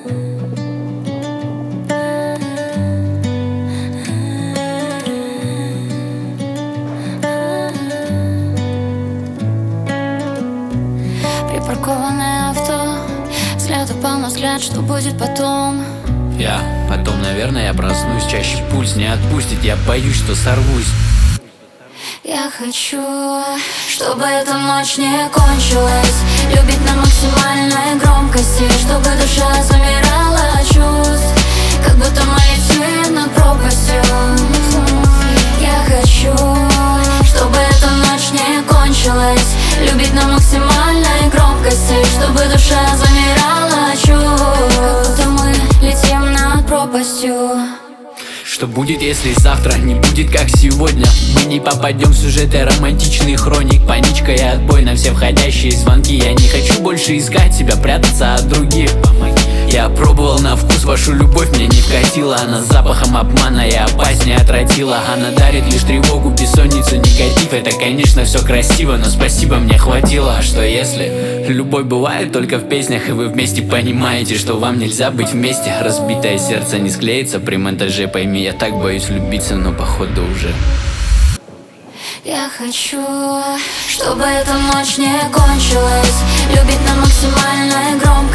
Припаркованное авто, взгляд упал на взгляд, что будет потом? Потом, наверное, я проснусь. Чаще пульс не отпустит, я боюсь, что сорвусь. Я хочу, чтобы эта ночь не кончилась, любить на максимальной громкости, чтобы душа замирала от чувств, как будто мы летим над пропастью. Я хочу, чтобы эта ночь не кончилась, любить на максимальной громкости, чтобы душа замирала от чувств, как будто мы летим над пропастью. Что будет, если завтра не будет, как сегодня? Мы не попадем в сюжеты романтичных хроник. Паничка и отбой на все входящие звонки. Я не хочу больше искать тебя, прятаться от других. Я пробовал на вкус вашу любовь, мне не вкатила. Она запахом обмана и опаснее отвратила. Она дарит лишь тревогу, бессонницу, негатив. Это, конечно, все красиво, но спасибо, мне хватило. А что если любовь бывает только в песнях, и вы вместе понимаете, что вам нельзя быть вместе? Разбитое сердце не склеится при монтаже, пойми, я так боюсь влюбиться, но походу уже. Я хочу, чтобы эта ночь не кончилась, любить на максимальной громкости,